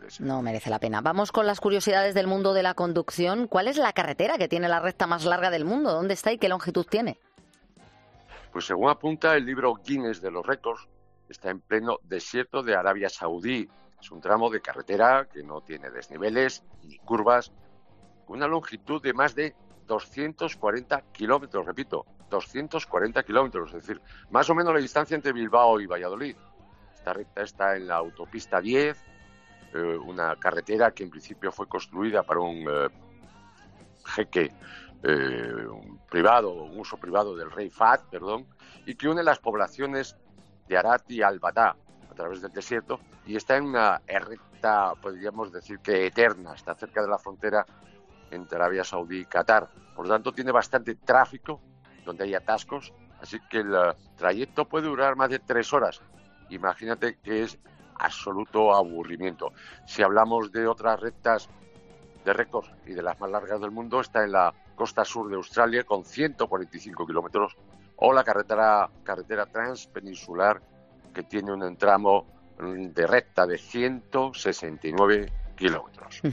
interese. No merece la pena. Vamos con las curiosidades del mundo de la conducción. ¿Cuál es la carretera que tiene la recta más larga del mundo? ¿Dónde está y qué longitud tiene? Pues según apunta el libro Guinness de los récords, está en pleno desierto de Arabia Saudí. Es un tramo de carretera que no tiene desniveles ni curvas, con una longitud de más de 240 kilómetros, repito, 240 kilómetros, es decir, más o menos la distancia entre Bilbao y Valladolid. Esta recta está en la autopista 10, una carretera que en principio fue construida para un jeque un uso privado del rey Fahd, y que une las poblaciones de Arat y Al-Batá a través del desierto, y está en una recta, podríamos decir que eterna, está cerca de la frontera entre Arabia Saudí y Qatar. Por lo tanto, tiene bastante tráfico, donde hay atascos, así que el trayecto puede durar más de 3 horas. Imagínate que es absoluto aburrimiento. Si hablamos de otras rectas de récords y de las más largas del mundo, está en la costa sur de Australia con 145 kilómetros, o la carretera transpeninsular, que tiene un tramo de recta de 169 kilómetros.